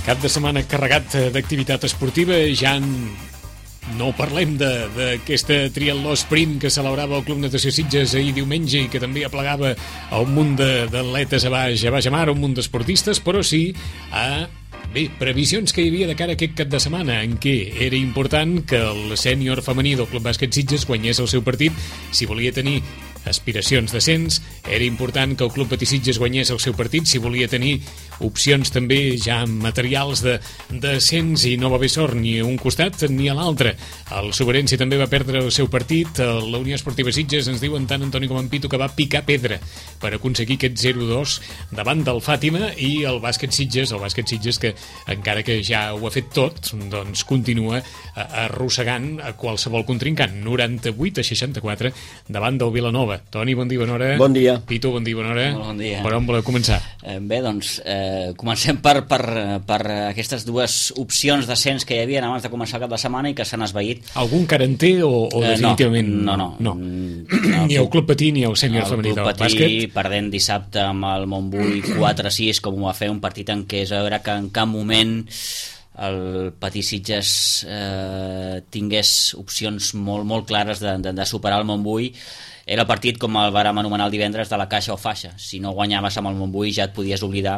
Cap de setmana carregat d'activitat esportiva. Ja no parlem d'aquesta triatló sprint que celebrava el Club Natació Sitges ahir diumenge i que també aplegava un munt d'atletes a baix a mar, un munt d'esportistes, però sí a previsions que hi havia de cara a aquest cap de setmana, en què era important que el sènior femení del Club Bàsquet Sitges guanyés el seu partit si volia tenir aspiracions d'ascens. Era important que el Club Patí Sitges guanyés el seu partit si volia tenir opcions també ja materials d'ascens, i no va haver sort ni a un costat ni a l'altre. El Soberense també va perdre el seu partit. La Unió Esportiva Sitges, ens diuen tant Antoni com en Pitu, que va picar pedra per aconseguir aquest 0-2 davant del Fàtima, i el Bàsquet Sitges que encara que ja ho ha fet tot, doncs continua arrossegant a qualsevol contrincant. 98-64 davant del Vilanova. Toni, bon dia, bona hora. Bon dia. Pitu, bon dia, bona hora. Bon dia. Per on voleu començar? Bé, doncs, comencem per aquestes dues opcions d'ascens que hi havia abans de començar el cap de setmana i que s'han esvaït. Algun carenter o definitivament? No. Ni el Club Patí ni el sènior femení del bàsquet. El Club Patí perdent dissabte amb el Montbui 4-6, com ho va fer, un partit en què es va veure que en cap moment el Patí Sitges tingués opcions molt clares de superar el Montbui. Era el partit, com el vàrem anomenar el divendres, de la caixa o faixa. Si no guanyaves amb el Montbui ja et podies oblidar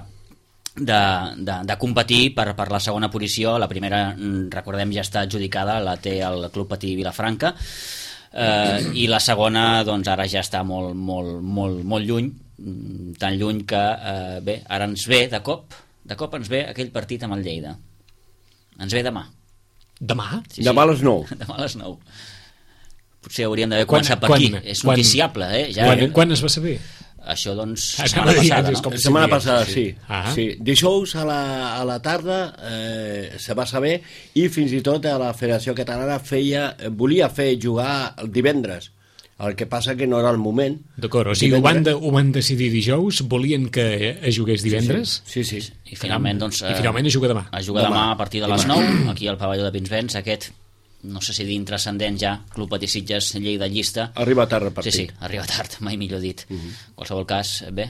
de competir per la segona posició. La primera, recordem, ja està adjudicada, la té el Club Patí Vilafranca, i la segona doncs ara ja està molt lluny, tan lluny que ara ens ve de cop ens ve aquell partit amb el Lleida. Ens ve demà. Demà? Sí, demà a les 9. Demà a les 9. Potser hauríem d'haver començat per aquí. És noticiable, Quan es va saber? Això, doncs, setmana passada, no? Setmana passada, sí. Sí. Dijous a la tarda se va saber, i fins i tot a la Federació Catalana volia fer jugar el divendres. El que passa que no era el moment. D'acord, o sigui, ho van decidir dijous, volien que es jugués divendres? Sí. I finalment, doncs... I finalment es juga demà. Es juga demà a partir de les 9, aquí al pavelló de Pinsbens, aquest... no sé si dir intrascendent ja, Club Patí Sitges, Lleida llista. Arriba tard el partit. Sí, arriba tard, mai millor dit. En qualsevol cas, bé,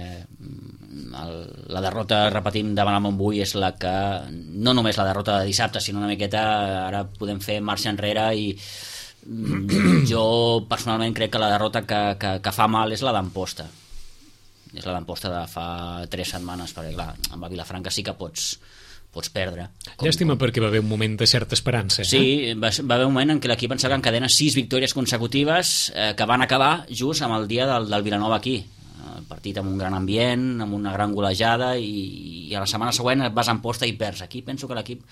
la derrota, repetim, davant el Montbui és la que, no només la derrota de dissabte, sinó una miqueta, ara podem fer marxa enrere, i jo personalment crec que la derrota que fa mal és la d'Amposta. És la d'Amposta de fa 3 setmanes, perquè clar, amb la Vilafranca sí que pots perdre. Llàstima, perquè va haver un moment de certa esperança. Sí, va haver un moment en què l'equip pensava que encadena 6 victòries consecutives que van acabar just amb el dia del Vilanova aquí. El partit amb un gran ambient, amb una gran golejada, i a la setmana següent et vas a Amposta i perds. Aquí penso que l'equip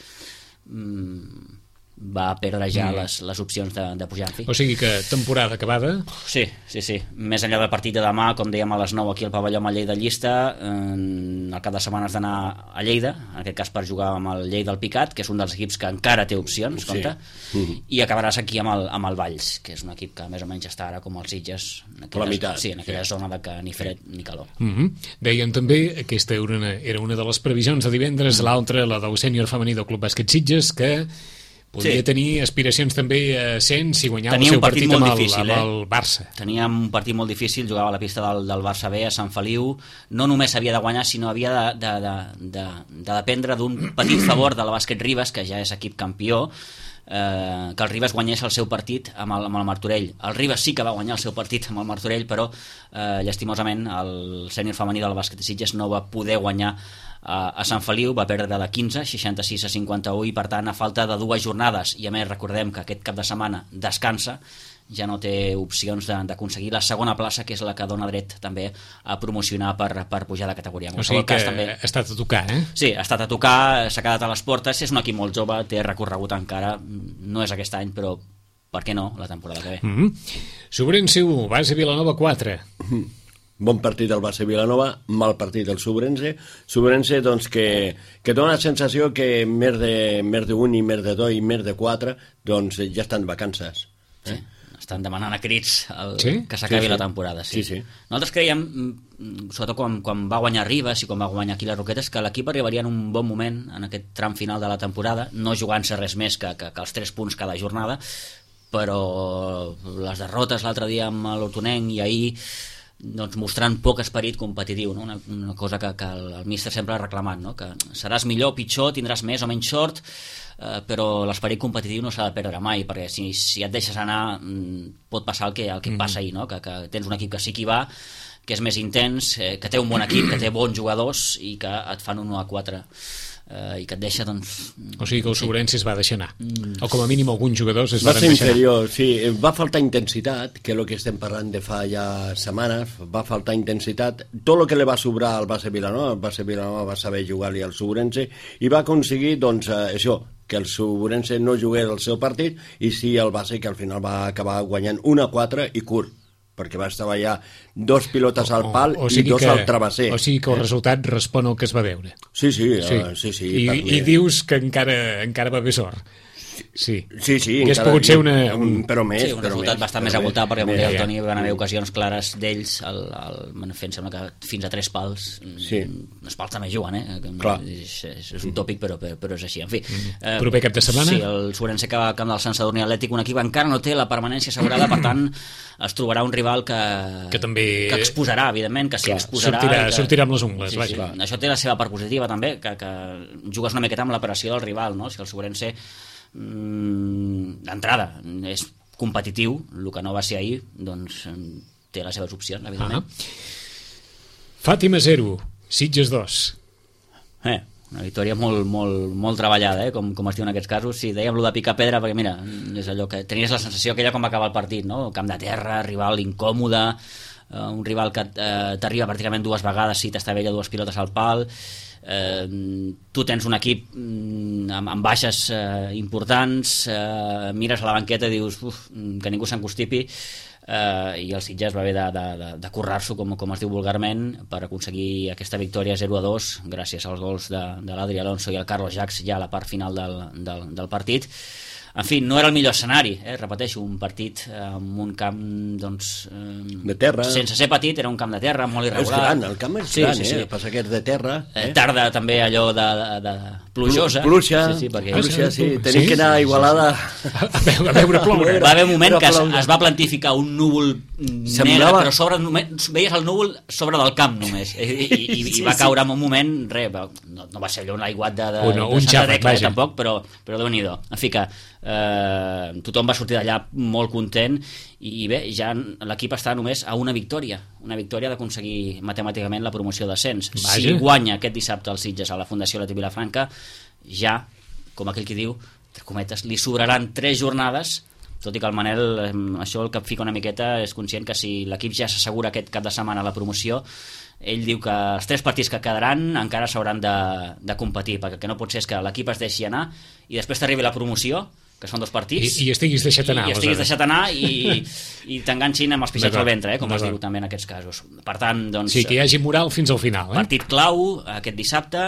va perdre ja les opcions de pujar en fi. O sigui que temporada acabada. Sí. Més enllà del partit de demà, com dèiem, a les 9 aquí al pavelló amb el Lleida llista, el cap de setmana has d'anar a Lleida, en aquest cas per jugar amb el Lleida del Picat, que és un dels equips que encara té opcions, compte, i acabaràs aquí amb el Valls, que és un equip que més o menys està ara com els Sitges, en aquella zona de que ni fred ni calor. Deien també, aquesta era una de les previsions de divendres, l'altra, la del sènior femení del Club Bàsquet Sitges, que podia tenir aspiracions també a ascens si guanyava el seu partit amb el Barça. Tenia un partit molt difícil, jugava a la pista del Barça B a Sant Feliu. No només havia de guanyar, sinó havia de dependre d'un petit favor del Bàsquet Ribes, que ja és equip campió, que el Ribes guanyés el seu partit amb el Martorell. El Ribes sí que va guanyar el seu partit amb el Martorell, però llastimosament el sènior femení del Bàsquet de Sitges no va poder guanyar a Sant Feliu, va perdre de 15, 66-51, i per tant a falta de 2 jornades, i a més recordem que aquest cap de setmana descansa, ja no té opcions d'aconseguir la segona plaça, que és la que dona dret també a promocionar per pujar de categoria. O sigui que ha estat a tocar, Sí, ha estat a tocar, s'ha quedat a les portes, és un equip molt jove, té recorregut encara, no és aquest any, però per què no, la temporada que ve. Soberense 1, Base Vilanova 4. Bon partit del Base Vilanova, mal partit del Soberense. Soberense, doncs, que dona la sensació que més d'un i més de 2 i més de 4, doncs ja estan de vacances. Sí, estan demanant a crits que s'acabi la temporada. Sí. Nosaltres creiem, sobretot quan va guanyar Ribes i quan va guanyar aquí les Roquetes, que l'equip arribaria en un bon moment en aquest tram final de la temporada, no jugant-se res més que els 3 punts cada jornada, però les derrotes l'altre dia amb l'Hortonenc i ahir doncs mostrant poc esperit competitiu, no? Una cosa que el míster sempre ha reclamat, no? Que seràs millor o pitjor, tindràs més o menys sort, però l'esperit competitiu no s'ha de perdre mai, perquè si et deixes anar pot passar el que passa ahir, no? Que tens un equip que sí que hi va, que és més intens, que té un bon equip, que té bons jugadors i que et fan un 1-4 i que et deixa, doncs... O sigui que el Sobrense es va deixar anar. O com a mínim alguns jugadors es van deixar anar. Va ser inferior, sí. Va faltar intensitat, que és el que estem parlant de fa ja setmanes. Va faltar intensitat. Tot el que li va sobrar al base Vilanova, el base Vilanova va saber jugar-li al Sobrense i va aconseguir, doncs, això, que el Sobrense no jugués el seu partit i sí el base, que al final va acabar guanyant 1-4 i curt, perquè va estar allà 2 pilotes al pal i 2 al travesser. O sigui que el resultat respon al que es va veure. Sí. I dius que encara va bé sort. Sí, hauria pogut ser però més. Sí, un resultat bastant més avoltat, perquè el Toni van haver ocasions clares d'ells, fent sembla que fins a 3 pals. Els pals també juguen, és un tòpic, però és així. En fi, proper cap de setmana? Sí, el Sobrense que va al camp del Sant Sadurní Atlètic, un equip encara no té la permanència assegurada, per tant es trobarà un rival que exposarà, evidentment, que s'hi exposarà. Sortirà amb les ungles, vaja. Això té la seva part positiva, també, que jugues una miqueta amb la pressió del rival, no? Si el Sobrense d'entrada és competitiu, el que no va ser ahir, doncs té les seves opcions, evidentment. Fàtima 0, Sitges 2. Una victòria molt treballada, com es diu en aquests casos. Sí, dèiem allò de picar pedra, perquè mira, és allò que tenies la sensació aquella com va acabar el partit, no? Camp de terra, rival incòmode, un rival que t'arriba pràcticament 2 vegades si t'estavella 2 pilotes al pal. Tu tens un equip amb baixes importants, mires a la banqueta i dius que ningú s'encostipi, i el Sitges va haver de currar-s'ho, com es diu vulgarment, per aconseguir aquesta victòria 0-2 gràcies als gols de l'Adri Alonso i el Carlos Jax ja a la part final del partit. En fi, no era el millor escenari, repeteixo, un partit en un camp, doncs... de terra. Sense ser petit, era un camp de terra, molt irregular. És gran, el camp és gran, el passa que és de terra. Tarda també allò de plujosa. Pluja, sí. Tenim que anar a Igualada a veure ploure. Va haver un moment que es va plantificar un núvol negre, però veies el núvol sobre del camp només, i va caure en un moment, no va ser allò un aiguat de Santa Tecla, tampoc, però Déu-n'hi-do. En fi que tothom va sortir d'allà molt content i bé, ja l'equip està només a una victòria d'aconseguir matemàticament la promoció d'ascens. Si guanya aquest dissabte el Sitges a la Fundació Leti Vilafranca, ja, com aquell que diu, entre cometes, li sobraran 3 jornades, tot i que el Manel, això el que fica una miqueta, és conscient que si l'equip ja s'assegura aquest cap de setmana la promoció, ell diu que els 3 partits que quedaran encara s'hauran de competir, perquè el que no pot ser és que l'equip es deixi anar i després t'arribi la promoció, que són 2 partits, i estiguis deixat anar, i t'enganxin amb els pixats al ventre, com es diu també en aquests casos. Per tant, doncs... Sí, que hi hagi moral fins al final. Partit clau aquest dissabte,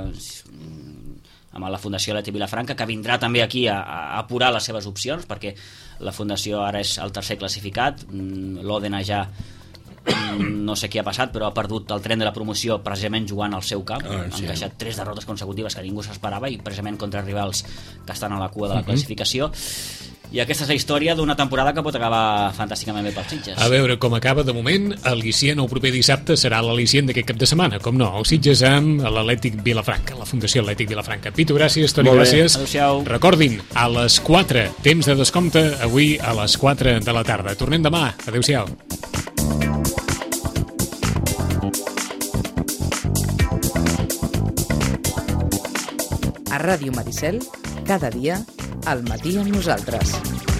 amb la Fundació Leti Vilafranca, que vindrà també aquí a apurar les seves opcions, perquè la Fundació ara és el 3è classificat, l'Òdena ja no sé què ha passat, però ha perdut el tren de la promoció precisament jugant al seu camp. Han encaixat 3 derrotes consecutives que ningú s'esperava, i precisament contra rivals que estan a la cua de la classificació. I aquesta és la història d'una temporada que pot acabar fantàsticament bé pels Sitges. A veure com acaba de moment. L'al·licient el proper dissabte serà l'al·licient d'aquest cap de setmana, com no, el Sitges amb l'Atlètic Vilafranca, la Fundació Atlètic Vilafranca. Pitu, gràcies, Toni, gràcies. Adéu-siau. Recordin, a les 4, temps de descompte, avui a les 4 de la tarda. Tornem demà. Adéu-siau. A Ràdio Maricel, cada dia, al matí amb nosaltres.